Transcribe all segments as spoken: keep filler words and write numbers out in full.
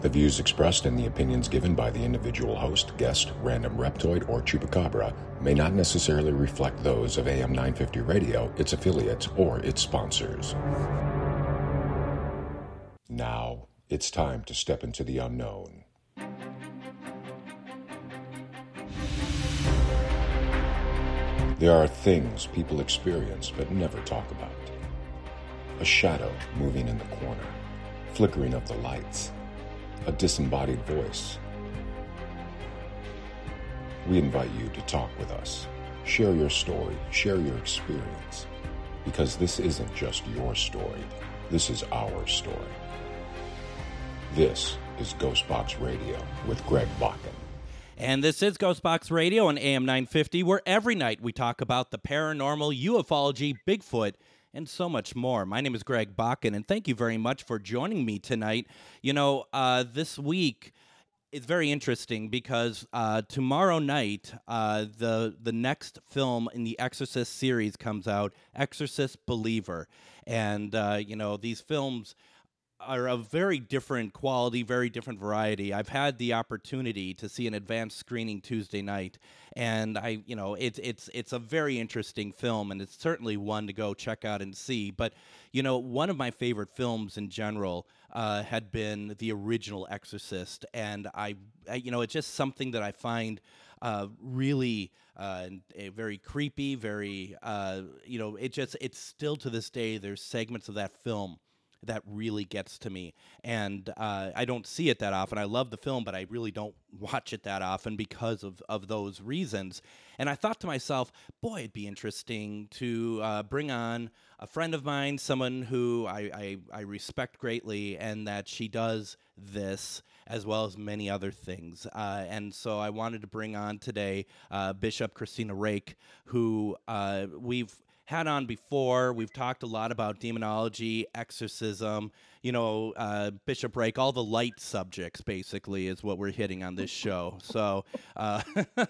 The views expressed and the opinions given by the individual host, guest, random reptoid, or chupacabra may not necessarily reflect those of A M nine fifty Radio, its affiliates, or its sponsors. Now, it's time to step into the unknown. There are things people experience but never talk about. A shadow moving in the corner, flickering of the lights, a disembodied voice. We invite you to talk with us. Share your story, share your experience, because this isn't just your story, this is our story. This is Ghostbox Radio with Greg Bakken. And this is Ghostbox Radio on A M nine fifty, where every night we talk about the paranormal, ufology, Bigfoot, and so much more. My name is Greg Bakken, and thank you very much for joining me tonight. You know, uh, this week is very interesting because uh, tomorrow night, uh, the the next film in the Exorcist series comes out, Exorcist Believer. And, uh, you know, these films are of very different quality, very different variety. I've had the opportunity to see an advanced screening Tuesday night, and I, you know, it's it's it's a very interesting film, and it's certainly one to go check out and see. But, you know, one of my favorite films in general uh, had been the original Exorcist, and I, I, you know, it's just something that I find uh, really uh, very creepy, very, uh, you know, it just it's still to this day. There's segments of that film that really gets to me. And uh, I don't see it that often. I love the film, but I really don't watch it that often because of, of those reasons. And I thought to myself, boy, it'd be interesting to uh, bring on a friend of mine, someone who I, I, I respect greatly, and that she does this as well as many other things. Uh, and so I wanted to bring on today uh, Bishop Christina Rake, who uh, we've had on before. We've talked a lot about demonology, exorcism, you know, uh, Bishop Rake, all the light subjects basically is what we're hitting on this show. So, uh,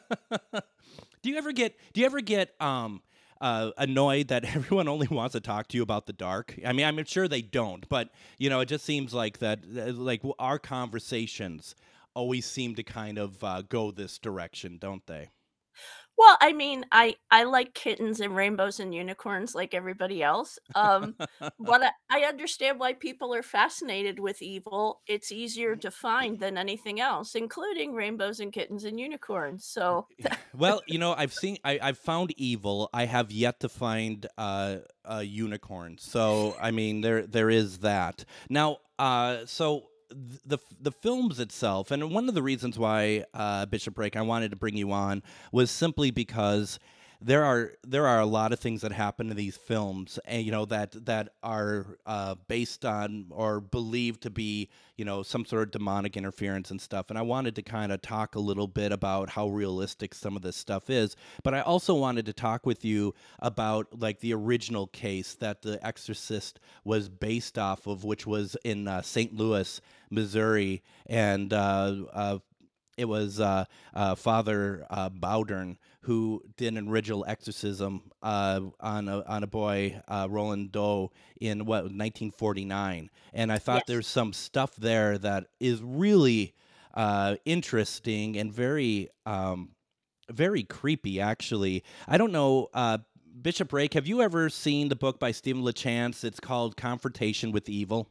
do you ever get, do you ever get, um, uh, annoyed that everyone only wants to talk to you about the dark? I mean, I'm sure they don't, but you know, it just seems like that, like our conversations always seem to kind of uh, go this direction, don't they? Well, I mean, I I like kittens and rainbows and unicorns like everybody else, um, but I I understand why people are fascinated with evil. It's easier to find than anything else, including rainbows and kittens and unicorns, so Well, you know, I've seen, I, I've found evil. I have yet to find uh, a unicorn. So, I mean, there there is that. Now, uh, so th- the the films itself, and one of the reasons why uh, Bishop Rake, I wanted to bring you on was simply because there are there are a lot of things that happen in these films, and you know that that are uh, based on or believed to be, you know, some sort of demonic interference and stuff. And I wanted to kind of talk a little bit about how realistic some of this stuff is, but I also wanted to talk with you about like the original case that The Exorcist was based off of, which was in uh, Saint Louis, Missouri, and uh, uh, it was uh, uh, Father uh, Bowdern who did an original exorcism uh, on a on a boy, uh, Roland Doe, in what nineteen forty-nine, and I thought yes. there's some stuff there that is really uh, interesting and very um, very creepy. Actually, I don't know. Uh, Bishop Rake, have you ever seen the book by Stephen LeChance? It's called Confrontation with Evil.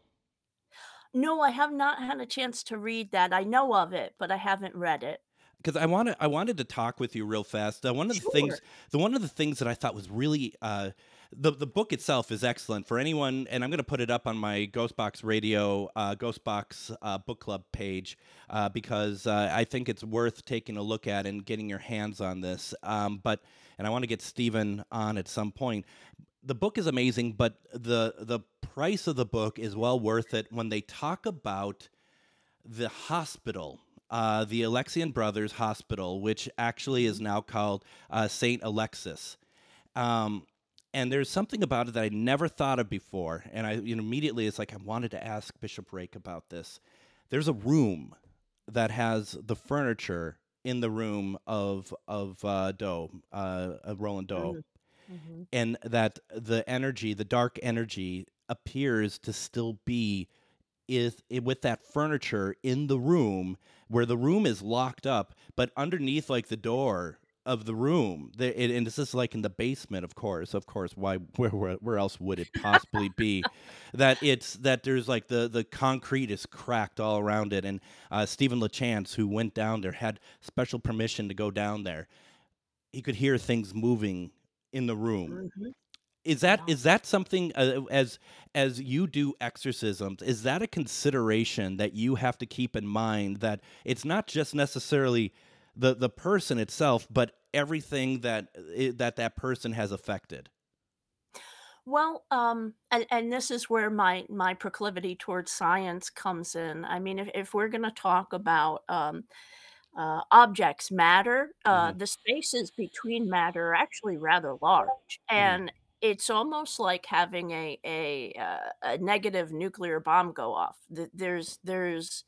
No, I have not had a chance to read that. I know of it, but I haven't read it. Because I wanted, I wanted to talk with you real fast. Uh, one of the things, Sure. the one of the things that I thought was really, uh, the the book itself is excellent for anyone, and I'm going to put it up on my Ghostbox Radio, uh, Ghostbox uh, Book Club page uh, because uh, I think it's worth taking a look at and getting your hands on this. Um, but and I want to get Stephen on at some point. The book is amazing, but the the price of the book is well worth it when they talk about the hospital, uh, the Alexian Brothers Hospital, which actually is Mhm. now called uh, Saint Alexis. Um, and there's something about it that I never thought of before. And I, you know, immediately it's like I wanted to ask Bishop Rake about this. There's a room that has the furniture in the room of of uh, Doe, uh, of Roland Doe, Mm. Mhm. and that the energy, the dark energy, appears to still be is i- with that furniture in the room where the room is locked up, but underneath like the door of the room, there, and and this is like in the basement, of course, of course. Why, where, where, where else would it possibly be? That it's that there's like the the concrete is cracked all around it, and uh, Stephen LeChance, who went down there, had special permission to go down there. He could hear things moving in the room. Mhm. Is that Yeah. is that something, uh, as as you do exorcisms, is that a consideration that you have to keep in mind, that it's not just necessarily the the person itself, but everything that i- that that person has affected? Well, um, and and this is where my my proclivity towards science comes in. I mean, if if we're gonna talk about, um, uh, objects, matter, uh, Hmm. the spaces between matter are actually rather large, Hmm. and it's almost like having a a, uh, a negative nuclear bomb go off. Th there's there's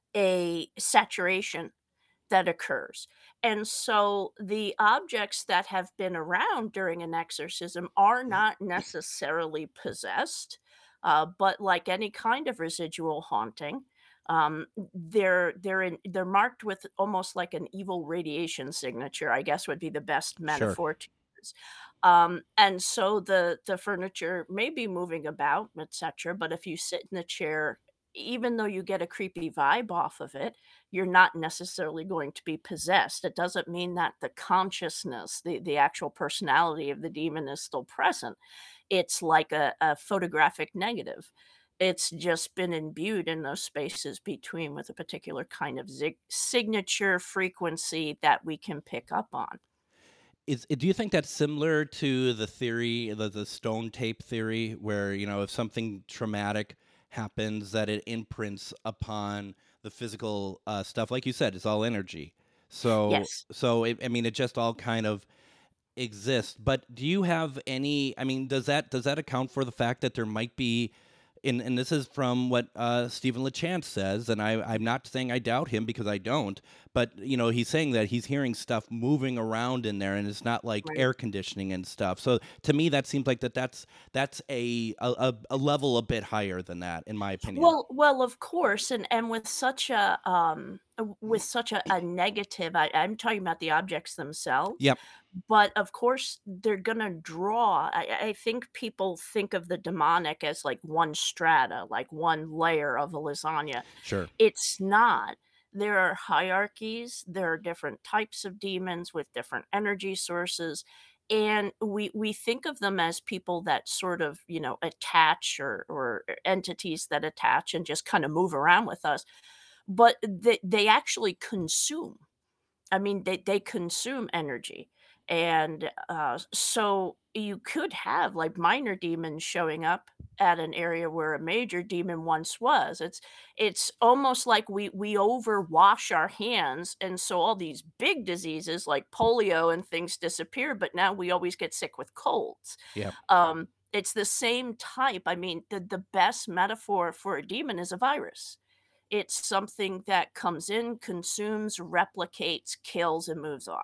a saturation that occurs. And so the objects that have been around during an exorcism are not necessarily possessed, uh, but like any kind of residual haunting, um, they're they're in, they're marked with almost like an evil radiation signature, I guess would be the best Sure. metaphor to use. Um, and so the the furniture may be moving about, et cetera. But if you sit in the chair, even though you get a creepy vibe off of it, you're not necessarily going to be possessed. It doesn't mean that the consciousness, the, the actual personality of the demon is still present. It's like a, a photographic negative. It's just been imbued in those spaces between with a particular kind of zig- signature frequency that we can pick up on. Is do you think that's similar to the theory, the the stone tape theory, where, you know, if something traumatic happens, that it imprints upon the physical uh, stuff? Like you said, it's all energy. So Yes. so it, I mean, it just all kind of exists. But do you have any? I mean, does that does that account for the fact that there might be? And, and this is from what uh, Stephen LeChance says, and I, I'm not saying I doubt him because I don't, but you know he's saying that he's hearing stuff moving around in there, and it's not like Right. air conditioning and stuff. So to me, that seems like that that's that's a a, a a level a bit higher than that, in my opinion. Well well, of course, and and with such a, um, w with such a a negative, I I'm talking about the objects themselves, Yep, but of course, they're gonna draw. I I I think people think of the demonic as like one strata, like one layer of a lasagna. sure, It's not. There are hierarchies, there are different types of demons with different energy sources, and we we think of them as people that sort of, you know, attach, or or entities that attach and just kinda move around with us, but they they actually consume. I mean, they they consume energy, and, uh, so you could have, like, minor demons showing up at an area where a major demon once was. It's it's almost like we we overwash our hands, and so all these big diseases like polio and things disappear, but now we always get sick with colds. yep. Um, it's the same type. I mean, the the best metaphor for a demon is a virus. It's something that comes in, consumes, replicates, kills, and moves on.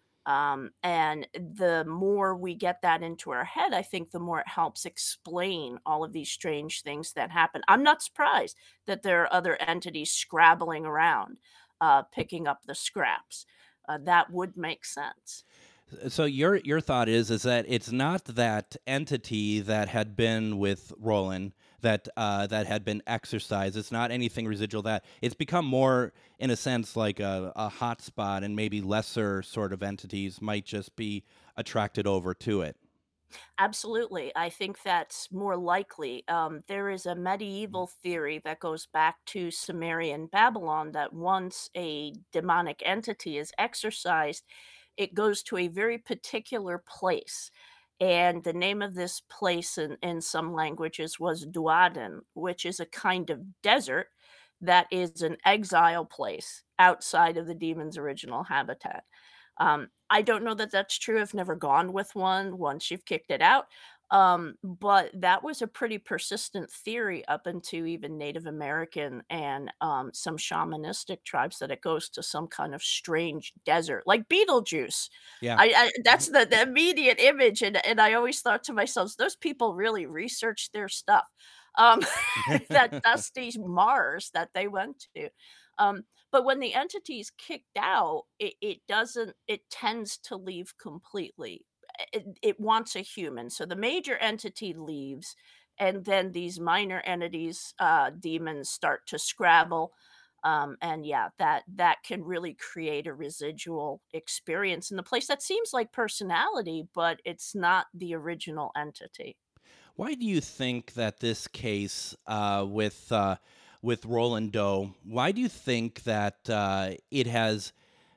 Um, and the more we get that into our head, I think the more it helps explain all of these strange things that happen. I'm not surprised that there are other entities scrabbling around, uh, picking up the scraps. Uh, that would make sense. So your your thought is is that it's not that entity that had been with Roland, that uh, that had been exercised. It's not anything residual. That it's become more, in a sense, like a, a hot spot, and maybe lesser sort of entities might just be attracted over to it. Absolutely. I think that's more likely. Um, there is a medieval theory that goes back to Sumerian Babylon that once a demonic entity is exorcised, it goes to a very particular place. And the name of this place in, in some languages was Duaden, which is a kind of desert that is an exile place outside of the demon's original habitat. Um, I don't know that that's true. I've never gone with one once you've kicked it out. Um, but that was a pretty persistent theory up into even Native American and um, some shamanistic tribes, that it goes to some kind of strange desert, like Beetlejuice. Yeah. I, I that's the, the immediate image, and and I always thought to myself, those people really research their stuff. um, that dusty Mars that they went to. Um, but when the entity's kicked out, it it doesn't it tends to leave completely. It it wants a human. So the major entity leaves, and then these minor entities, uh, demons start to scrabble. Um, and yeah, that that can really create a residual experience in the place that seems like personality, but it's not the original entity. Why do you think that this case uh, with uh, with Roland Doe? Why do you think that uh, it has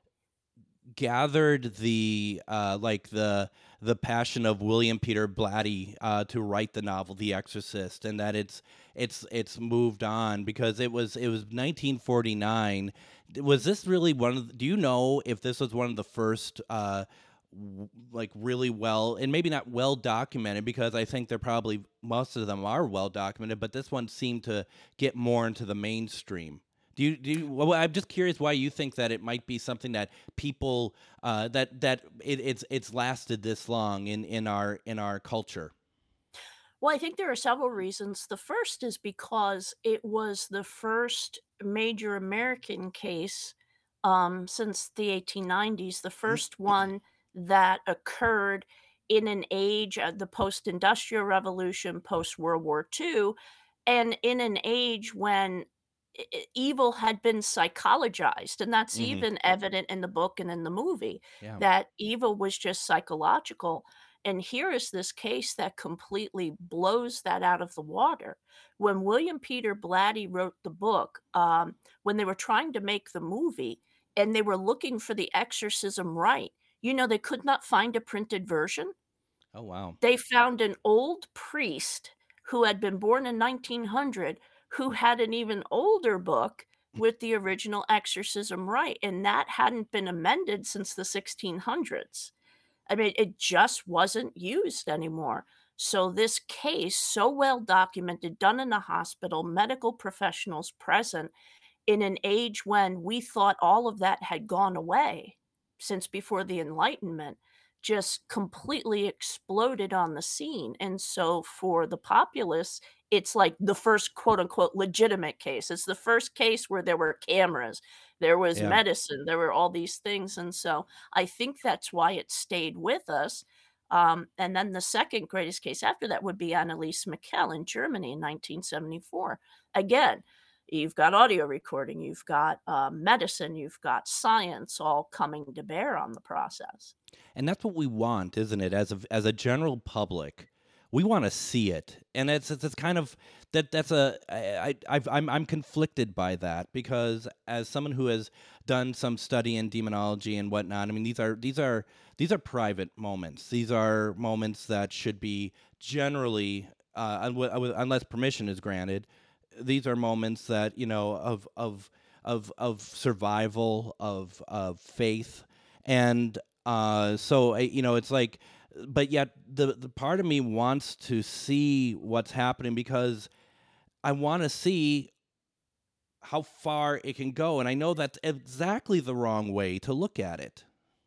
gathered the uh, like the the passion of William Peter Blatty uh, to write the novel The Exorcist, and that it's it's it's moved on because it was it was nineteen forty-nine. Was this really one of the, do you know if this was one of the first uh, w- like really well, and maybe not well documented, because I think they're probably most of them are well documented, but this one seemed to get more into the mainstream. Do you do you, well, I'm just curious why you think that it might be something that people uh, that that it, it's it's lasted this long in in our in our culture. Well, I think there are several reasons. The first is because it was the first major American case, um, since the eighteen nineties, the first one that occurred in an age of the post-industrial revolution, post-World War two, and in an age when e e evil had been psychologized, and that's Hmm. even evident in the book and in the movie, Yeah. that evil was just psychological. And here is this case that completely blows that out of the water. When William Peter Blatty wrote the book, um, when they were trying to make the movie and they were looking for the exorcism rite, you know, they could not find a printed version. Oh wow. They found an old priest who had been born in nineteen hundred who had an even older book with the original exorcism rite, and that hadn't been amended since the sixteen hundreds. I mean, it just wasn't used anymore. So this case, so well documented, done in a hospital, medical professionals present, in an age when we thought all of that had gone away since before the Enlightenment, just completely exploded on the scene. And so for the populace, it's like the first quote unquote legitimate case. It's the first case where there were cameras, there was Yeah. medicine, there were all these things. And so I think that's why it stayed with us. Um, and then the second greatest case after that would be Anneliese Michel in Germany in nineteen seventy-four. Again, you've got audio recording, you've got, uh, medicine, you've got science all coming to bear on the process. And that's what we want, isn't it? As a as a general public, we want to see it, and it's it's, it's kind of that that's a I, I I've, I'm I'm conflicted by that because as someone who has done some study in demonology and whatnot, I mean these are these are these are private moments. These are moments that should be generally uh, unwi- unless permission is granted. These are moments that you know of of of of survival, of of faith, and uh, so I, you know, it's like, but yet the the part of me wants to see what's happening because I want to see how far it can go, and I know that's exactly the wrong way to look at it.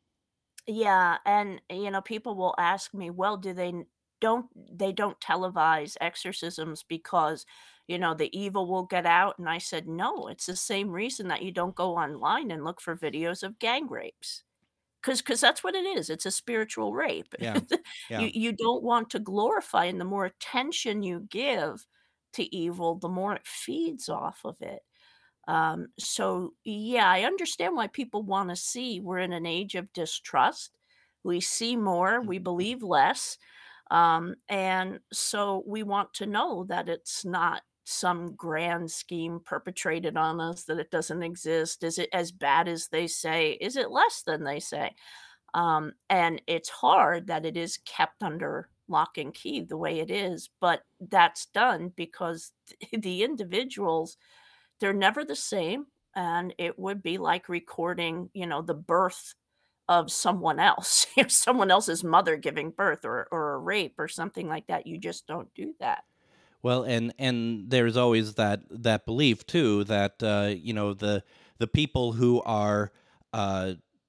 Yeah, and, you know, people will ask me, "Well, do they n don't they don't televise exorcisms because, you know, the evil will get out?" And I said, "No, it's the same reason that you don't go online and look for videos of gang rapes. 'Cause 'cause that's what it is, it's a spiritual rape. Yeah, You yeah. you don't want to glorify, and the more attention you give to evil, the more it feeds off of it. Um, so, yeah, I understand why people wanna see we're in an age of distrust. We see more, we believe less, um, and so we want to know that it's not some grand scheme perpetrated on us, that it doesn't exist. Is it as bad as they say? Is it less than they say? Um, and it's hard that it is kept under lock and key the way it is, but that's done because the individuals, they're never the same, and it would be like recording, you know, the birth of someone else, if someone else's mother giving birth or or a rape or something like that. You just don't do that. Well, and and there's always that that belief too that uh, you know the the people who are uh,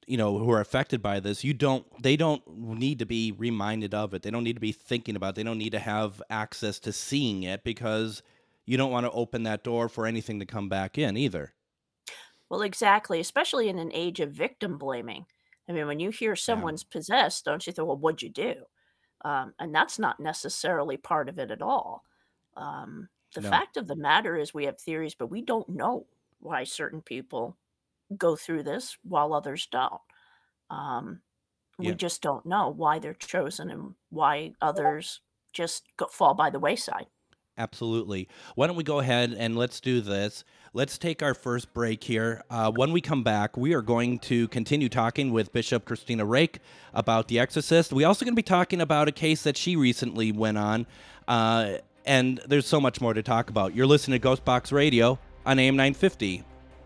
you know, who are affected by this, you don't, they don't need to be reminded of it. They don't need to be thinking about it. They don't need to have access to seeing it because you don't want to open that door for anything to come back in either. Well, exactly, especially in an age of victim blaming. I mean, when you hear Yeah. someone's possessed, don't you think, "Well, what'd you do?" Um, and that's not necessarily part of it at all. Um, the No. fact of the matter is we have theories, but we don't know why certain people go through this while others don't. Um, we Yeah. just don't know why they're chosen and why others just go fall by the wayside. Absolutely. Why don't we go ahead and let's do this? Let's take our first break here. Uh, when we come back, we are going to continue talking with Bishop Christina Rake about The Exorcist. We also going to be talking about a case that she recently went on, uh, and there's so much more to talk about. You're listening to Ghostbox Radio on A M nine fifty.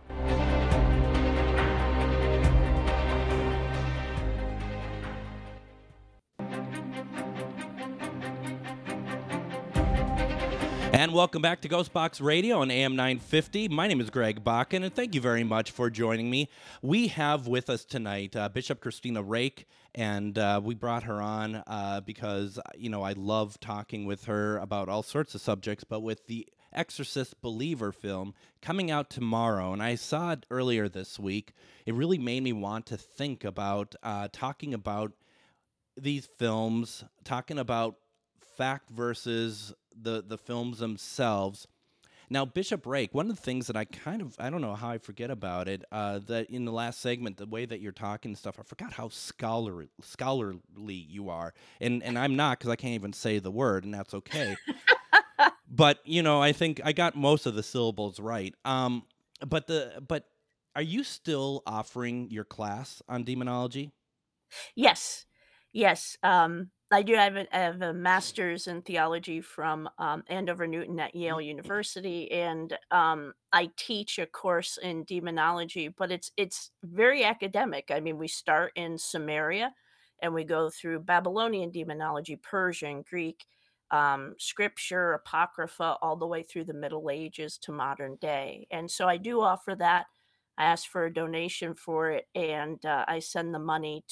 And welcome back to Ghostbox Radio on A M nine fifty. My name is Greg Bakken, and thank you very much for joining me. We have with us tonight uh, Bishop Christina Rake, and uh, we brought her on uh, because, you know, I love talking with her about all sorts of subjects, but with the Exorcist Believer film coming out tomorrow, and I saw it earlier this week, it really made me want to think about uh, talking about these films, talking about fact versus the the films themselves. Now, Bishop Rake, one of the things that I kind of, I don't know how I forget about it, uh, that in the last segment, the way that you're talking and stuff, I forgot how scholar, scholarly you are. And and I'm not, because I can't even say the word, and that's okay. But, you know, I think I got most of the syllables right. Um, but the but are you still offering your class on demonology? Yes. Yes, um, I do have a I have a master's in theology from, um, Andover Newton at Yale University, and, um, I teach a course in demonology, but it's it's very academic. I mean, we start in Sumeria, and we go through Babylonian demonology, Persian, Greek, um, scripture, apocrypha, all the way through the Middle Ages to modern day, and so I do offer that. I ask for a donation for it, and, uh, I send the money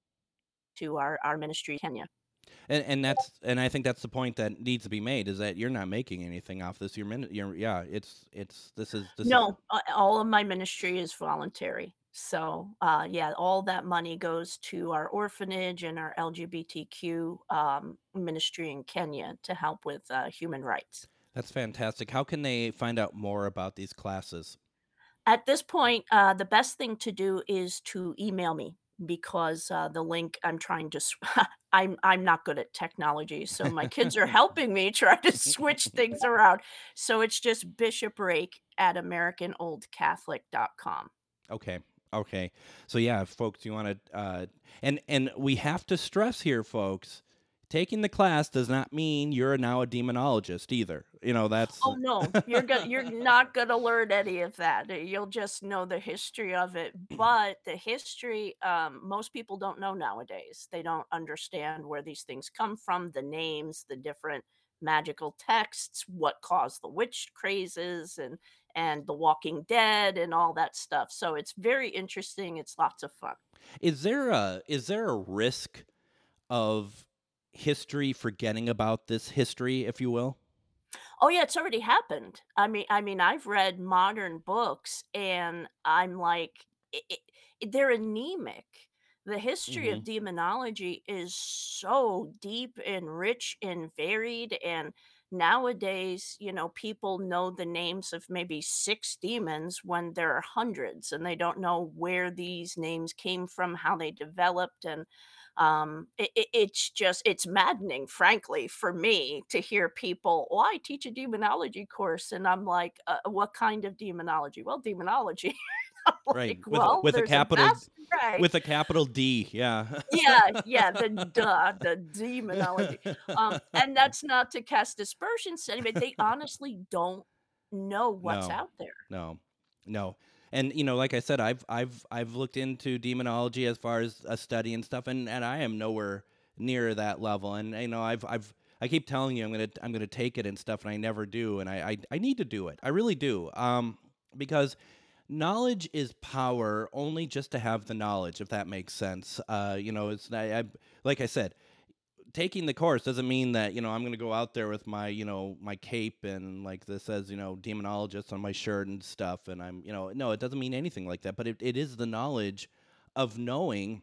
to our our ministry in Kenya. And and that's and I think that's the point that needs to be made is that you're not making anything off this. You're, min- you're yeah, it's it's this is this is No, uh, all of my ministry is voluntary. So, uh, yeah, all that money goes to our orphanage and our L G B T Q um, ministry in Kenya to help with uh, human rights. that's fantastic. How can they find out more about these classes? At this point, uh, the best thing to do is to email me because uh, the link I'm trying to. s- I'm I'm not good at technology, so my kids are helping me try to switch things around. So it's just Bishop Rake at American Old Catholic dot com. Okay. Okay. So yeah, folks, you want to uh and and we have to stress here, folks, taking the class does not mean you're now a demonologist either. You know, that's Oh, no, you're gonna you're not gonna learn any of that, uh, you'll just know the history of it, but the history, um, most people don't know nowadays. They don't understand where these things come from, the names, the different magical texts, what caused the witch crazes, and and The Walking Dead, and all that stuff, so it's very interesting, it's lots of fun. is there a is there a risk of history forgetting about this history, if you will? Oh, yeah, it's already happened. I mean I mean, I've read modern books, and I'm like, I I they're anemic. The history of Mhm. demonology is so deep and rich and varied, and nowadays, you know, people know the names of maybe six demons when there are hundreds, and they don't know where these names came from, how they developed, and um, it, it, it's just it's maddening, frankly, for me to hear people. Well, I teach a demonology course, and I'm like, uh, what kind of demonology? Well, demonology. I'm Right. like, With a- well, with a there's a capital vast array. with a capital D, yeah. Yeah, yeah, the duh, the demonology. Um, and that's not to cast aspersions to anybody. They honestly don't know what's No. out there. No. No. And you know, like I said, I've I've I've looked into demonology as far as a study and stuff, and, and I am nowhere near that level. And you know, I've I've I keep telling you I'm gonna I'm gonna take it and stuff, and I never do. And I I, I need to do it. I really do. Um, because Knowledge is power only just to have the knowledge, if that makes sense. Uh, you know, it's I, I like I said, taking the course doesn't mean that, you know, I'm going to go out there with my, you know, my cape and like this says, you know, demonologist on my shirt and stuff. And I'm, you know, no, it doesn't mean anything like that. But it, it is the knowledge of knowing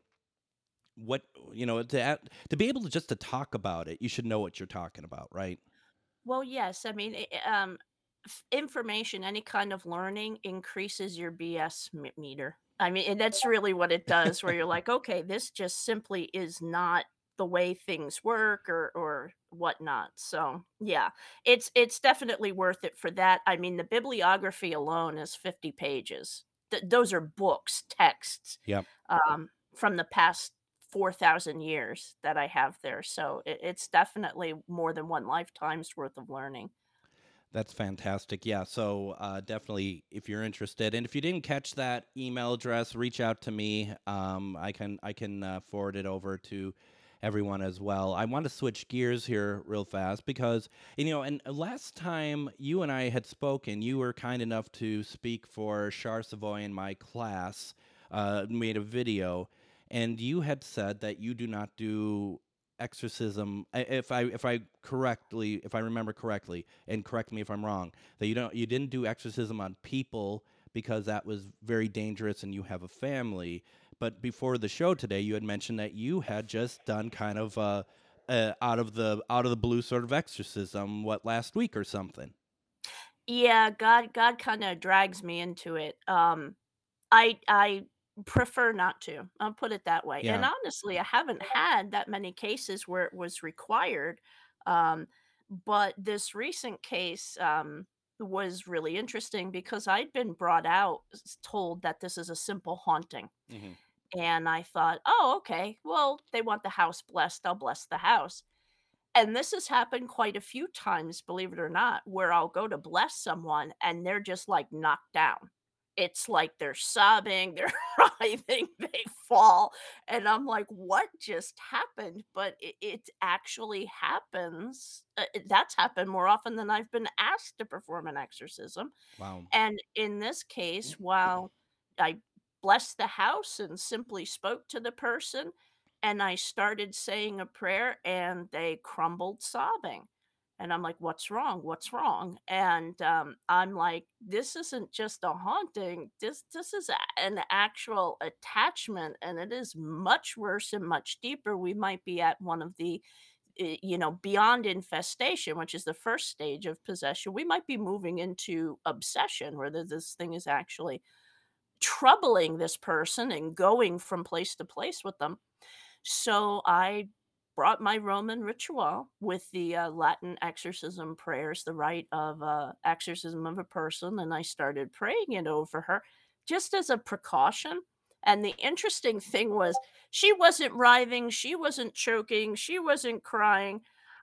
what, you know, to a- to be able to just to talk about it. You should know what you're talking about, right? Well, yes. I mean, i- i- um, f- information, any kind of learning increases your B S m- meter. I mean, and that's really what it does, where you're like, okay, this just simply is not the way things work or or whatnot. So yeah, it's it's definitely worth it for that. I mean, the bibliography alone is fifty pages. Th- those are books, texts, Yep. um, from the past four thousand years that I have there, so it it's definitely more than one lifetime's worth of learning. That's fantastic. Yeah. So uh, definitely, if you're interested, and if you didn't catch that email address, reach out to me. Um, I can I can uh, forward it over to everyone as well. I want to switch gears here real fast because you know, and last time you and I had spoken, you were kind enough to speak for Char Savoy in my class. Uh, made a video, and you had said that you do not do exorcism I- if i if i correctly if I remember correctly, and correct me if I'm wrong, that you don't you didn't do exorcism on people because that was very dangerous and you have a family. But before the show today, you had mentioned that you had just done kind of uh, uh out of the out of the blue sort of exorcism, what, last week or something. Yeah, God God kinda drags me into it. Um, I I prefer not to, I'll put it that way, and Yeah. honestly, I haven't had that many cases where it was required, um, but this recent case, um, was really interesting because I'd been brought out s told that this is a simple haunting. Hmm. And I thought, "Oh, okay. Well, they want the house blessed, I'll bless the house." And this has happened quite a few times, believe it or not, where I'll go to bless someone and they're just, like, knocked down. It's like they're sobbing, they're writhing, they fall, and I'm like, "What just happened?" But it it actually happens. Uh, that's happened more often than I've been asked to perform an exorcism. Wow. And in this case, while I blessed the house and simply spoke to the person, and I started saying a prayer, and they crumbled sobbing. And I'm like, "What's wrong? What's wrong?" And, um, I'm like, "This isn't just a haunting. This this is a an actual attachment, and it is much worse and much deeper. We might be at one of the eh, you know, beyond infestation, which is the first stage of possession, we might be moving into obsession where th- this thing is actually troubling this person and going from place to place with them. So I brought my Roman ritual with the uh, Latin exorcism prayers, the rite of uh, exorcism of a person, and I started praying it over her just as a precaution. And the interesting thing was, she wasn't writhing, she wasn't choking, she wasn't crying.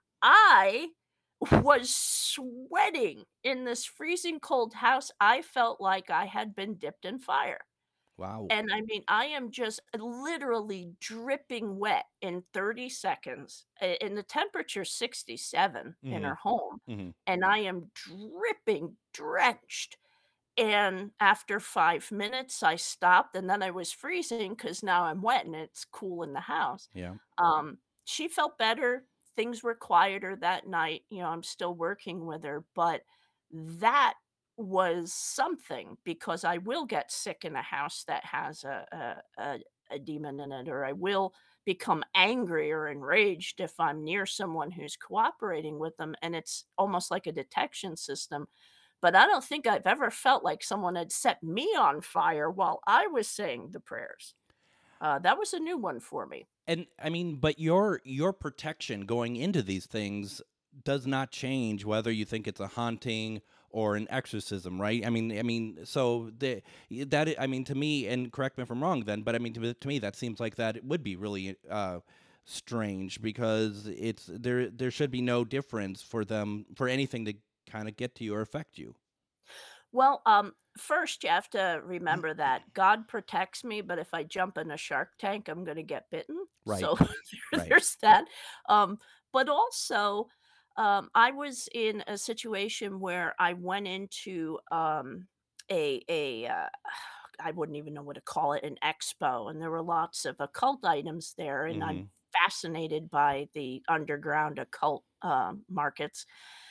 I was sweating in this freezing cold house. I felt like I had been dipped in fire. Wow. And I mean, I am just literally dripping wet in thirty seconds. a- And the temperature's sixty-seven in Hmm. her home. Hmm. And I am dripping, drenched. And after five minutes, I stopped, and then I was freezing because now I'm wet and it's cool in the house. Yeah. Um, she felt better. Things were quieter that night. You know, I'm still working with her, but that was something because I will get sick in a house that has a a a a demon in it, or I will become angry or enraged if I'm near someone who's cooperating with them, and it's almost like a detection system. But I don't think I've ever felt like someone had set me on fire while I was saying the prayers. Uh, that was a new one for me. And I mean, but your your protection going into these things does not change whether you think it's a haunting or an exorcism, right? I mean, I mean, so the that I I mean, to me, and correct me if I'm wrong, then, but I mean, to, me- to me, that seems like that it would be really uh, strange because it's there. There should be no difference for them for anything to kind of get to you or affect you. Well, um, first you have to remember that God protects me, but if I jump in a shark tank, I'm gonna get bitten. Right. So there- Right. there's that. Um, but also, um, I was in a situation where I went into um, a a, uh, I wouldn't even know what to call it, an expo, and there were lots of occult items there, and I'm Mhm. fascinated by the underground occult, um, markets,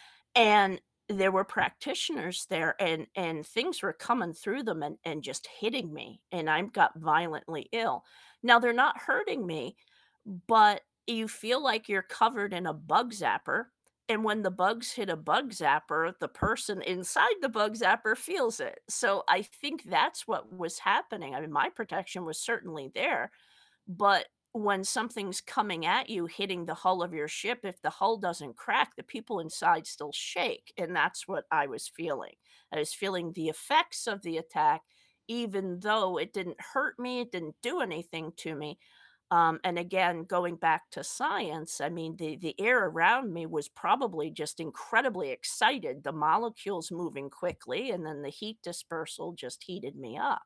and there were practitioners there, and and things were coming through them and and just hitting me, and I got violently ill. Now they're not hurting me, but you feel like you're covered in a bug zapper, and when the bugs hit a bug zapper, the person inside the bug zapper feels it. So I think that's what was happening. I mean, my protection was certainly there, but when something's coming at you, hitting the hull of your ship, if the hull doesn't crack, the people inside still shake, and that's what I was feeling. I was feeling the effects of the attack, even though it didn't hurt me, it didn't do anything to me. Um, and again, going back to science, I mean, the the air around me was probably just incredibly excited, the molecules moving quickly, and then the heat dispersal just heated me up.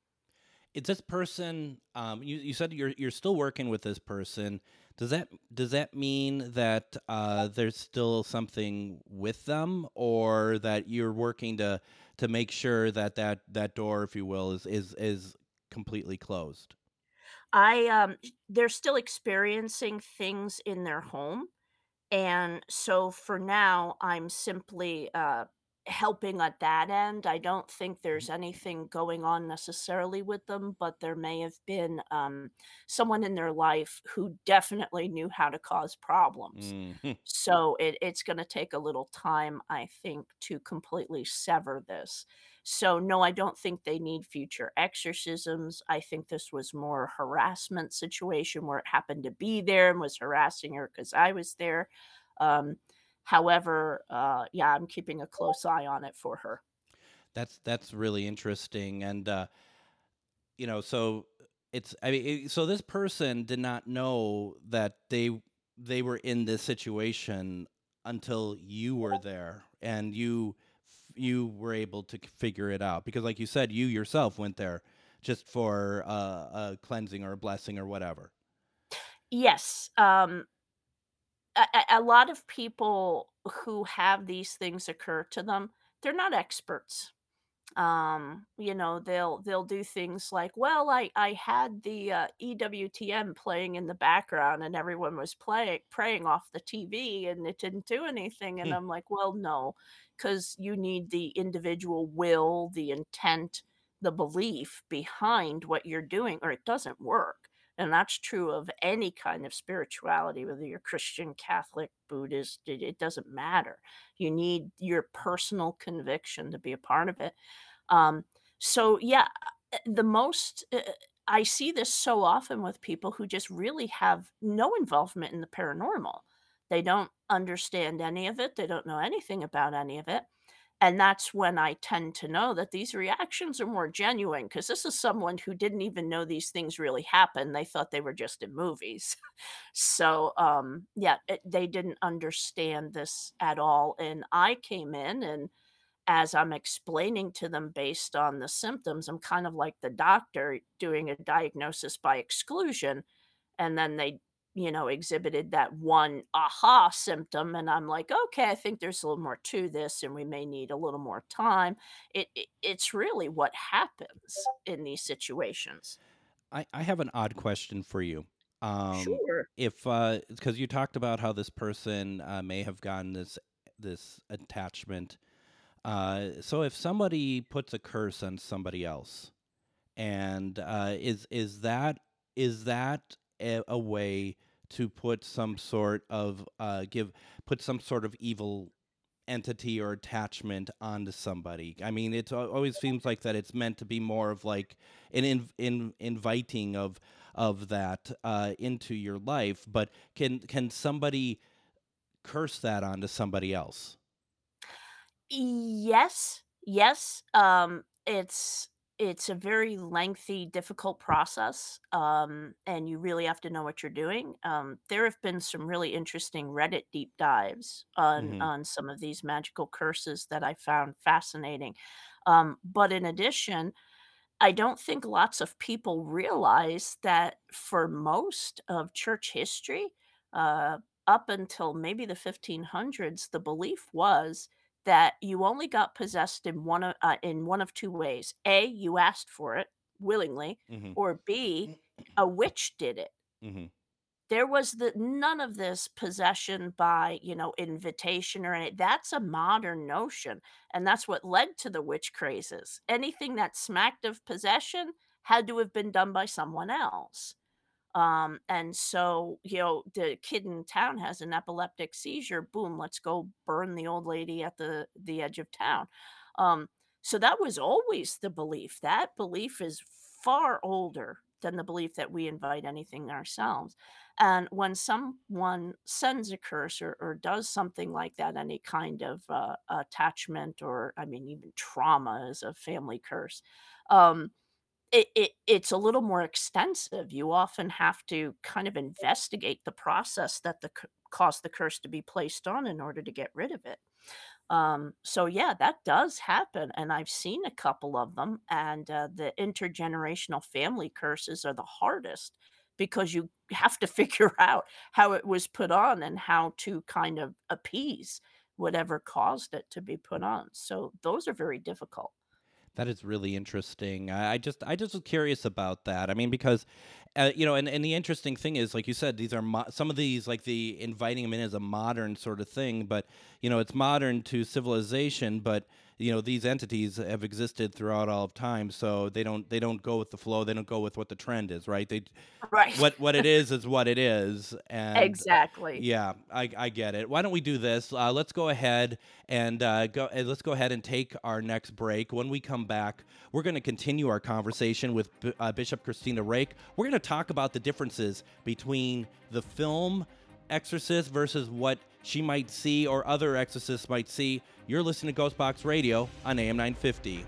Is this person, um, you you said you're you're still working with this person. Does that does that mean that, uh, there's still something with them, or that you're working to to make sure that that that door, if you will, is is is completely closed? I, um they're still experiencing things in their home, and so for now, I'm simply, uh, helping at that end. I don't think there's anything going on necessarily with them, but there may have been, um, someone in their life who definitely knew how to cause problems. Mhm. So it it's gonna take a little time, I think, to completely sever this. So, no, I don't think they need future exorcisms. I think this was more a harassment situation where it happened to be there and was harassing her because I was there. Um, however, uh, yeah, I'm keeping a close eye on it for her. That's that's really interesting, and, uh, you know, so it's I mean, it so this person did not know that they they were in this situation until you were there, and you f you were able to c figure it out, because like you said, you yourself went there just for, uh, a cleansing or a blessing or whatever. Yes, um, a a a lot of people who have these things occur to them, they're not experts. Um, you know, they'll they'll do things like, "Well, I I had the, uh, E W T N playing in the background and everyone was playing praying off the T V and it didn't do anything," and Hmm. I'm like, "Well, no, because you need the individual will, the intent, the belief behind what you're doing, or it doesn't work." And that's true of any kind of spirituality, whether you're Christian, Catholic, Buddhist, it it doesn't matter. You need your personal conviction to be a part of it. Um, so yeah, uh, the most uh, uh, I see this so often with people who just really have no involvement in the paranormal. They don't understand any of it. They don't know anything about any of it. And that's when I tend to know that these reactions are more genuine because this is someone who didn't even know these things really happen. They thought they were just in movies. So, um, yeah, it, they didn't understand this at all. And I came in and as I'm explaining to them based on the symptoms, I'm kind of like the doctor doing a diagnosis by exclusion, and then they, you know, exhibited that one aha symptom, and I'm like, "Okay, I think there's a little more to this, and we may need a little more time." It it it's really what happens in these situations. I I have an odd question for you. Um, Sure. if, uh, because you talked about how this person, uh, may have gotten this this attachment. Uh, so if somebody puts a curse on somebody else, and uh, is is that is that a, a way to put some sort of uh, give put some sort of evil entity or attachment onto somebody? I mean, it always seems like that it's meant to be more of like an in, in inviting of of that uh, into your life, but can can somebody curse that onto somebody else? Yes, yes, um, it's it's a very lengthy, difficult process, um, and you really have to know what you're doing. Um, there have been some really interesting Reddit deep dives on Hmm. on some of these magical curses that I found fascinating. Um, but in addition, I don't think lots of people realize that for most of church history, uh, up until maybe the fifteen hundreds, the belief was that you only got possessed in one of uh, in one of two ways. A, you asked for it willingly, Mhm. or B, a witch did it. Mhm. There was the none of this possession by, you know, invitation or any that's a modern notion, and that's what led to the witch crazes. Anything that smacked of possession had to have been done by someone else. Um, and so, you know, the kid in town has an epileptic seizure, boom, let's go burn the old lady at the the edge of town. Um, so that was always the belief. That belief is far older than the belief that we invite anything ourselves. And when someone sends a curse or, or does something like that, any kind of uh, attachment or, I mean, even trauma is a family curse. Um, it it it's a little more extensive. You often have to kind of investigate the process that the c caused the curse to be placed on in order to get rid of it. Um, so yeah, that does happen, and I've seen a couple of them, and, uh, the intergenerational family curses are the hardest because you have to figure out how it was put on and how to kind of appease whatever caused it to be put on. So those are very difficult. That is really interesting. I I just I just was curious about that. I mean, because, uh, you know, and, and the interesting thing is, like you said, these are mo- some of these, like the inviting them in as a modern sort of thing, but you know, it's modern to civilization, but you know, these entities have existed throughout all of time, so they don't they don't go with the flow. They don't go with what the trend is, right? They Right. what what it is is what it is, and Exactly. yeah, I I get it. Why don't we do this? Uh, let's go ahead and uh, go. Uh, let's go ahead and take our next break. When we come back, we're going to continue our conversation with B- uh, Bishop Christina Rake. We're going to talk about the differences between the film Exorcist versus what she might see or other exorcists might see. You're listening to Ghostbox Radio on A M nine fifty.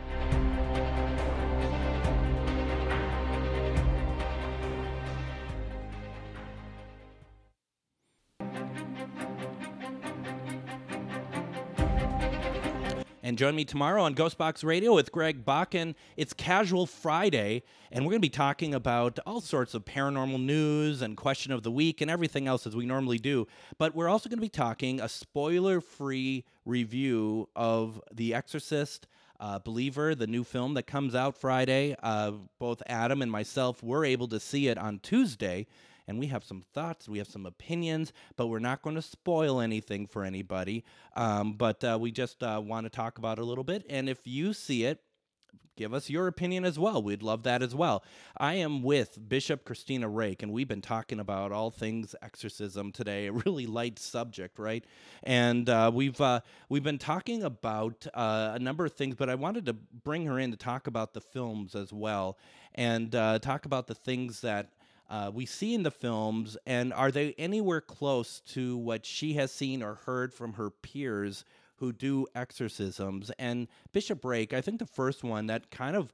And join me tomorrow on Ghostbox Radio with Greg Bakken. It's Casual Friday, and we're going to be talking about all sorts of paranormal news and question of the week and everything else as we normally do. But we're also going to be talking a spoiler-free review of The Exorcist, uh, Believer, the new film that comes out Friday. Uh, both Adam and myself were able to see it on Tuesday, and we have some thoughts, we have some opinions, but we're not going to spoil anything for anybody. Um, but uh, we just uh, want to talk about it a little bit. And if you see it, give us your opinion as well. We'd love that as well. I am with Bishop Christina Rake, and we've been talking about all things exorcism today. A really light subject, right? And uh, we've uh, we've been talking about uh, a number of things, but I wanted to bring her in to talk about the films as well, and uh, talk about the things that uh, we see in the films, and are they anywhere close to what she has seen or heard from her peers who do exorcisms? And Bishop Rake, I think the first one that kind of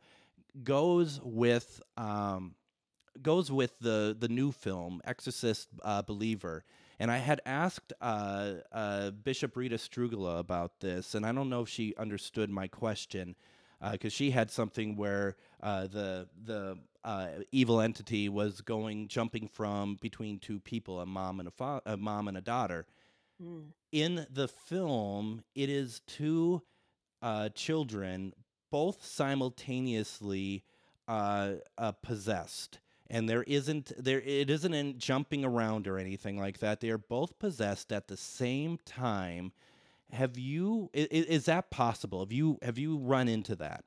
goes with um, goes with the the new film Exorcist uh, Believer. And I had asked uh, uh, Bishop Rita Strugula about this, and I don't know if she understood my question because she had something where uh, the the uh, evil entity was going jumping from between two people, a mom and a, fa- a mom and a daughter. Mm. In the film, it is two uh, children, both simultaneously uh, uh, possessed, and there isn't there it isn't in jumping around or anything like that. They are both possessed at the same time. Have you? Is, is that possible? Have you have you run into that?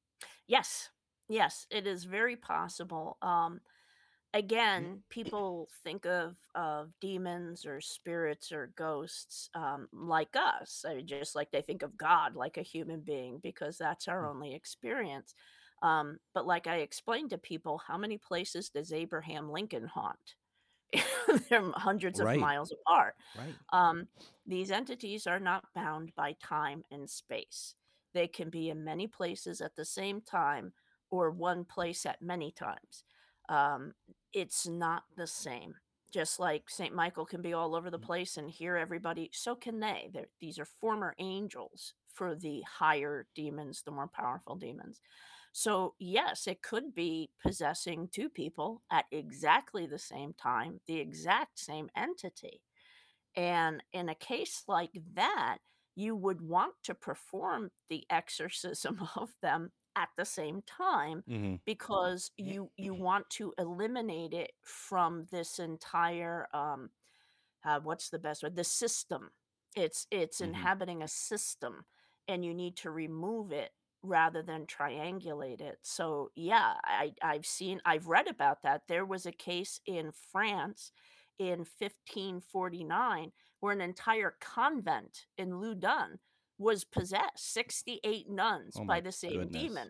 Yes. Yes, it is very possible. Um, again, people think of of demons or spirits or ghosts, um, like us, I mean, just like they think of God like a human being because that's our only experience. Um, but like I explained to people, how many places does Abraham Lincoln haunt? They're hundreds of Right, miles apart. right. Um, these entities are not bound by time and space. They can be in many places at the same time or one place at many times. Um, it's not the same. Just like Saint Michael can be all over the place and hear everybody, so can they. They're, these are former angels for the higher demons, the more powerful demons. So, yes, it could be possessing two people at exactly the same time, the exact same entity. And in a case like that, you would want to perform the exorcism of them at the same time Mhm. because you you want to eliminate it from this entire, um, uh, what's the best word? The system. It's it's Mhm. inhabiting a system, and you need to remove it rather than triangulate it. So, yeah, I I've seen I've read about that. There was a case in France in fifteen forty-nine where an entire convent in Loudun was possessed, sixty-eight nuns Oh by my the same goodness. demon.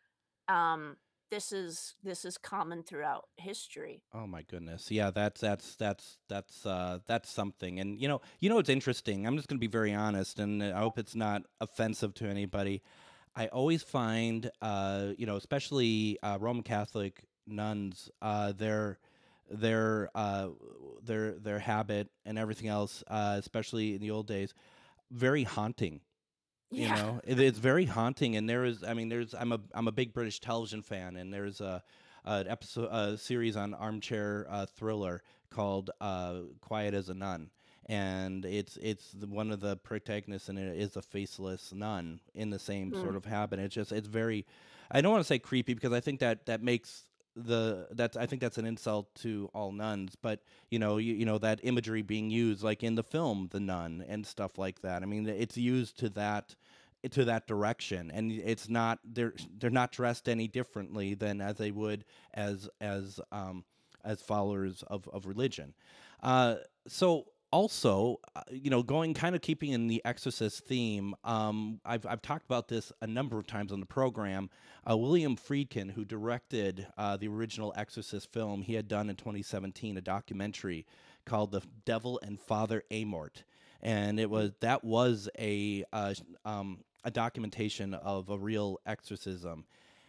Um, this is this is common throughout history. Oh my goodness. Yeah, that's that's that's that's uh that's something. And you know, you know what's interesting? I'm just going to be very honest, and I hope it's not offensive to anybody. I always find uh you know, especially uh Roman Catholic nuns, uh their their uh their their habit and everything else, uh especially in the old days, very haunting. You Yeah. know, it, it's very haunting, and there is, I mean, there's, I'm a, I'm a big British television fan, and there's a, an episode, a series on Armchair uh, Thriller called uh, "Quiet as a Nun," and it's, it's the, one of the protagonists, and it is a faceless nun in the same Mm, sort of habit. It's just, it's very, I don't want to say creepy because I think that that makes the that's I think that's an insult to all nuns, but you know, you, you know that imagery being used like in the film The Nun and stuff like that. I mean, it's used to that to that direction, and it's not they're they're not dressed any differently than as they would as as um as followers of of religion. Uh so also, uh, you know, going kind of keeping in the exorcist theme, um I've I've talked about this a number of times on the program. uh, William Friedkin, who directed uh, the original Exorcist film, he had done in twenty seventeen a documentary called "The Devil and Father Amort," and it mm. was that was a uh, um, a documentation of a real exorcism.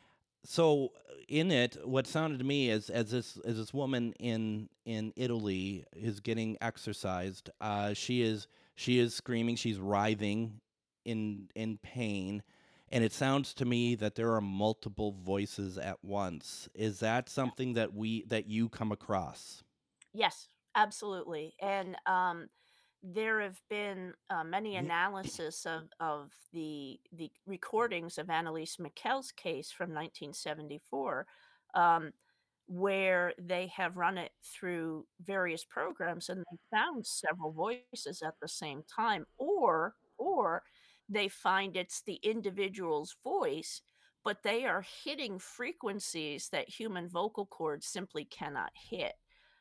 So in it, what sounded to me as as this as this woman in in Italy is getting exorcised, uh, she is she is screaming, she's writhing in in pain, and it sounds to me that there are multiple voices at once. Is that something that we that you come across? Yes, absolutely, and, um, there have been, uh, many analysis of of the the recordings of Anneliese Michel's case from nineteen seventy-four, um, where they have run it through various programs, and they found several voices at the same time, or or they find it's the individual's voice, but they are hitting frequencies that human vocal cords simply cannot hit.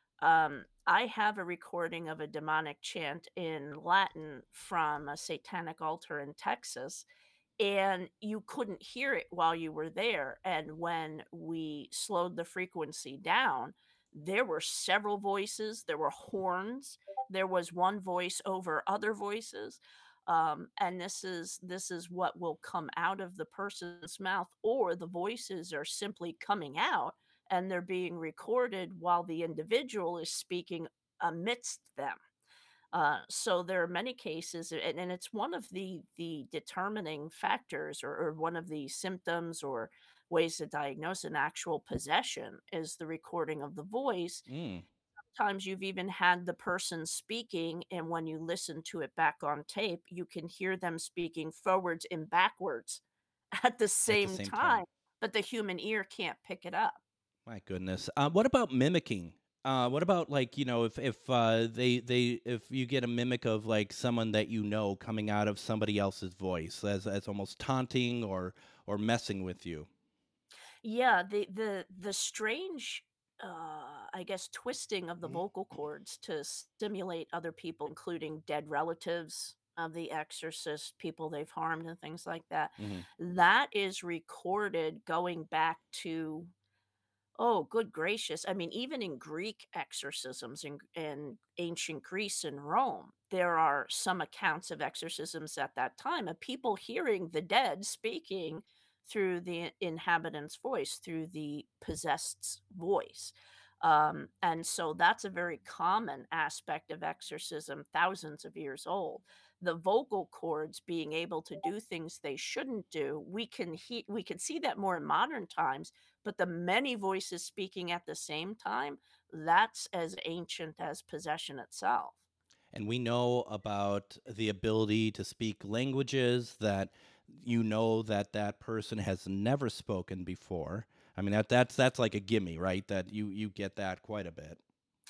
Um, I have a recording of a demonic chant in Latin from a satanic altar in Texas, and you couldn't hear it while you were there. And when we slowed the frequency down, there were several voices, there were horns, there was one voice over other voices. Um, and this is this is what will come out of the person's mouth, or the voices are simply coming out and they're being recorded while the individual is speaking amidst them. Uh, so there are many cases, and, and it's one of the the determining factors, or, or one of the symptoms or ways to diagnose an actual possession is the recording of the voice. Mm. Sometimes you've even had the person speaking, and when you listen to it back on tape, you can hear them speaking forwards and backwards at the At the same same time. time, but the human ear can't pick it up. My goodness. Uh, what about mimicking? Uh, what about like, you know, if if uh, they they if you get a mimic of like someone that you know coming out of somebody else's voice as as almost taunting or or messing with you? Yeah, the the the strange, uh, I guess, twisting of the vocal cords to stimulate other people, including dead relatives of the exorcist, people they've harmed and things like that. Hmm. That is recorded going back to, oh, good gracious. I mean, even in Greek exorcisms in, in ancient Greece and Rome, there are some accounts of exorcisms at that time of people hearing the dead speaking through the inhabitant's voice, through the possessed's voice. Um, and so that's a very common aspect of exorcism, thousands of years old. The vocal cords being able to do things they shouldn't do, we can he- we can see that more in modern times, but the many voices speaking at the same time, that's as ancient as possession itself. and we know about the ability to speak languages that you know that that person has never spoken before. I mean that that's that's like a gimme, right? That you you get that quite a bit.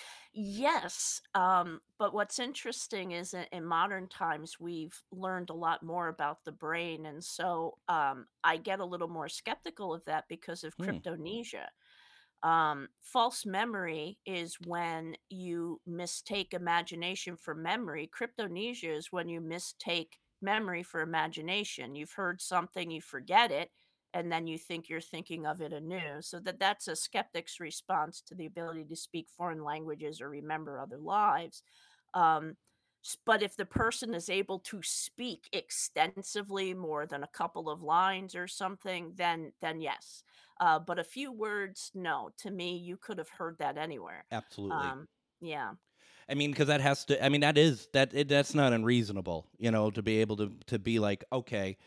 Yes, um, but what's interesting is in, in modern times we've learned a lot more about the brain, and so um, I get a little more skeptical of that because of Hmm. cryptonesia. Um, false memory is when you mistake imagination for memory. Cryptonesia is when you mistake memory for imagination. You've heard something, you forget it, and then you think you're thinking of it anew. So that that's a skeptic's response to the ability to speak foreign languages or remember other lives. Um, s- but if the person is able to speak extensively, more than a couple of lines or something, then then yes, uh, but a few words, no. To me, you could have heard that anywhere. Absolutely. Um, yeah. I mean, because that has to. I mean, that is that. It, that's not unreasonable, you know, to be able to to be like, okay,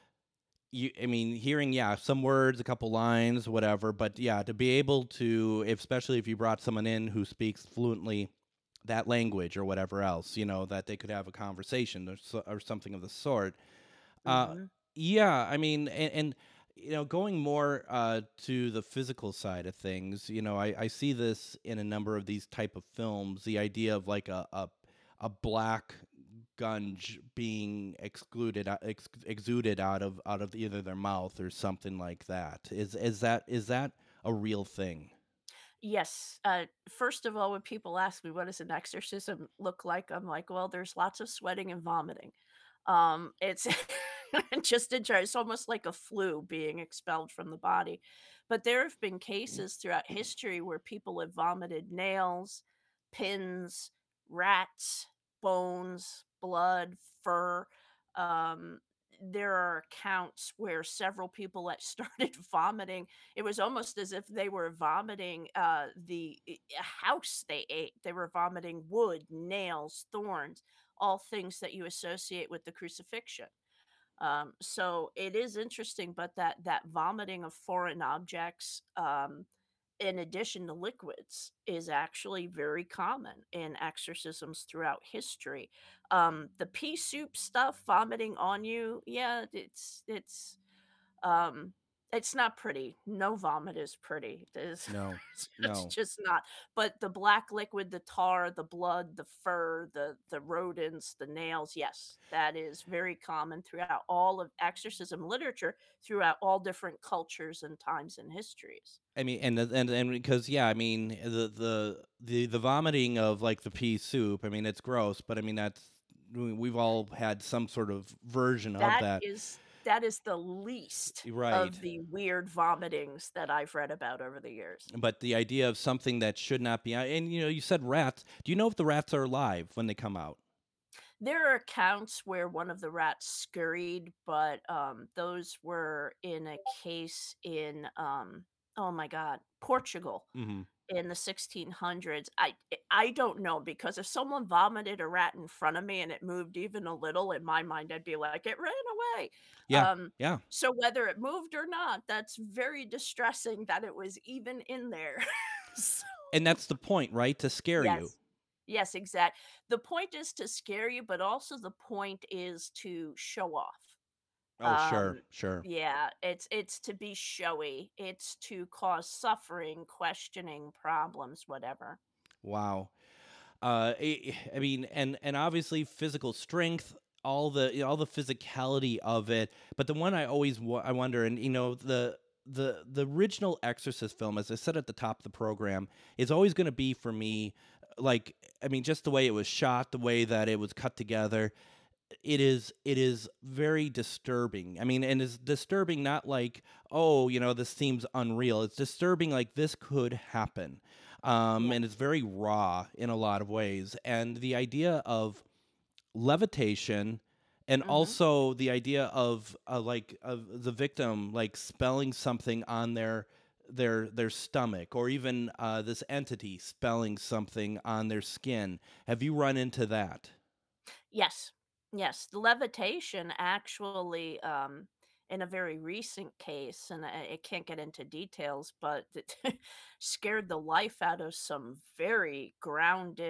you. I mean, hearing yeah, some words, a couple lines, whatever. But yeah, to be able to, if, especially if you brought someone in who speaks fluently that language or whatever else, you know, that they could have a conversation or so, or something of the sort. Uh, Mhm. yeah, I mean, and, and you know, going more uh, to the physical side of things, you know, I, I see this in a number of these type of films. The idea of like a a, a black gunge being excluded, uh, ex- exuded out of out of either their mouth or something like that. Is is that is that a real thing? Yes. Uh, first of all, when people ask me, "What does an exorcism look like?" I'm like, "Well, there's lots of sweating and vomiting." Um, it's just in general, it's almost like a flu being expelled from the body. But there have been cases throughout history where people have vomited nails, pins, rats, bones, blood, fur. Um, there are accounts where several people that started vomiting, it was almost as if they were vomiting uh, the i- a house they ate. They were vomiting wood, nails, thorns, all things that you associate with the crucifixion. Um, so it is interesting, but that that vomiting of foreign objects, um, in addition to liquids, is actually very common in exorcisms throughout history. Um, the pea soup stuff, vomiting on you, yeah, it's it's um, it's not pretty. No vomit is pretty. It's No, it's no. just not. But the black liquid, the tar, the blood, the fur, the the rodents, the nails, yes, that is very common throughout all of exorcism literature, throughout all different cultures and times and histories. I mean, and the- and and because yeah, I mean the the the the vomiting of like the pea soup. I mean, it's gross, but I mean that's we- we've all had some sort of version of That that, is that is the least right? of the weird vomitings that I've read about over the years. But the idea of something that should not be, and you know, you said rats. Do you know if the rats are alive when they come out? There are accounts where one of the rats scurried, but, um, those were in a case in, um, oh my god, Portugal Hmm. in the sixteen hundreds. I eh, I don't know, because if someone vomited a rat in front of me and it moved even a little, in my mind, I'd be like, "It ran away." Yeah, Um, yeah. so whether it moved or not, that's very distressing that it was even in there. So And that's the point, right? To scare you. yes. Yes, exact the point is to scare you, but also the point is to show off. Oh, sure, Um, sure. yeah, it's it's to be showy, it's to cause suffering, questioning, problems, whatever. Wow. Uh, I, I mean, and and obviously physical strength, all the you know, all the physicality of it. But the one I always wa- I wonder, and you know, the the the original Exorcist film, as I said at the top of the program, is always going to be for me, like I mean, just the way it was shot, the way that it was cut together. It is it is very disturbing. I mean, and it's disturbing not like, oh, you know, this seems unreal. It's disturbing like this could happen. Um, Yeah. and it's very raw in a lot of ways. And the idea of levitation and Mhm. also the idea of uh, like of the victim like spelling something on their their their stomach, or even uh, this entity spelling something on their skin. Have you run into that? Yes. Yes, the levitation actually, um, in a very recent case, and I I can't get into details, but it scared the life out of some very grounded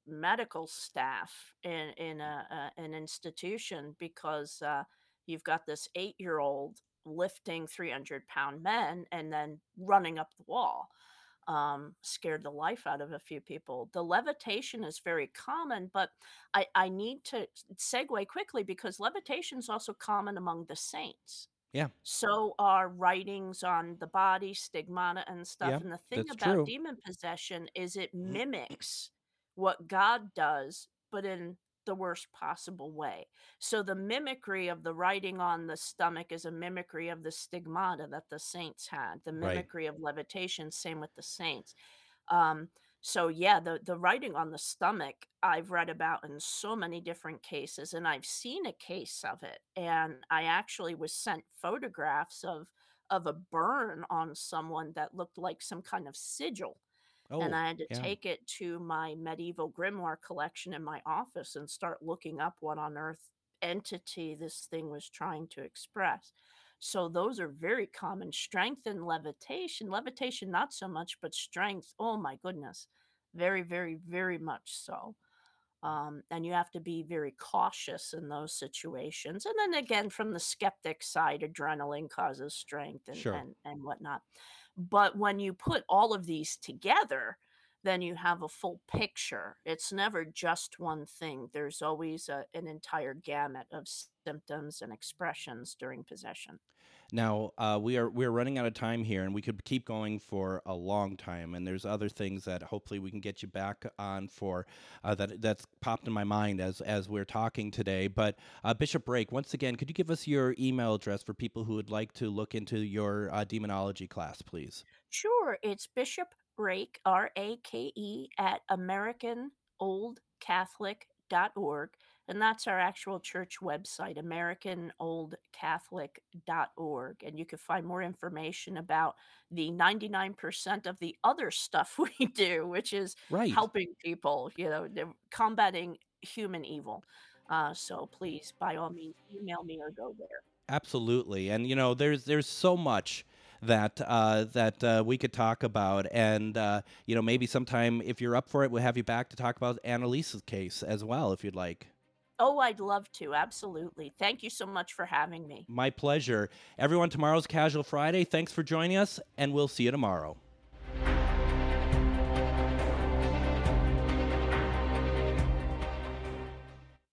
medical staff in in a, a an institution because uh, you've got this eight year old lifting three hundred pound men and then running up the wall. Um, scared the life out of a few people. The levitation is very common, but I, I need to segue quickly because levitation is also common among the saints. Yeah. So are writings on the body, stigmata, and stuff. Yeah. And the thing That's about true. demon possession is it mimics what God does, but in the worst possible way. So the mimicry of the writing on the stomach is a mimicry of the stigmata that the saints had. The Right. mimicry of levitation, same with the saints. Um, so yeah, the the writing on the stomach I've read about in so many different cases, and I've seen a case of it. And I actually was sent photographs of of a burn on someone that looked like some kind of sigil. And Oh, I had to yeah. take it to my medieval grimoire collection in my office and start looking up what on earth entity this thing was trying to express. So those are very common. Strength and levitation. Levitation, not so much, but strength. Oh my goodness. Very, very, very much so. Um, and you have to be very cautious in those situations. And then again, from the skeptic side, adrenaline causes strength and Sure. and and whatnot. But when you put all of these together, then you have a full picture. It's never just one thing. There's always a, an entire gamut of symptoms and expressions during possession. Now, uh, we are we're running out of time here, and we could keep going for a long time. And there's other things that hopefully we can get you back on for uh, that that's popped in my mind as as we're talking today. But uh, Bishop Rake, once again, could you give us your email address for people who would like to look into your uh, demonology class, please? Sure, it's Bishop Rake, R A K E, at American Old Catholic dot org. And that's our actual church website, American Old Catholic dot org. And you can find more information about the ninety-nine percent of the other stuff we do, which is Right. helping people, you know, the- combating human evil. Uh, so please, by all means, email me or go there. Absolutely, and you know, there's there's so much that uh, that uh, we could talk about, and uh, you know, maybe sometime if you're up for it, we'll have you back to talk about Annalise's case as well, if you'd like. Oh, I'd love to. Absolutely. Thank you so much for having me. My pleasure. Everyone, tomorrow's Casual Friday. Thanks for joining us, and we'll see you tomorrow.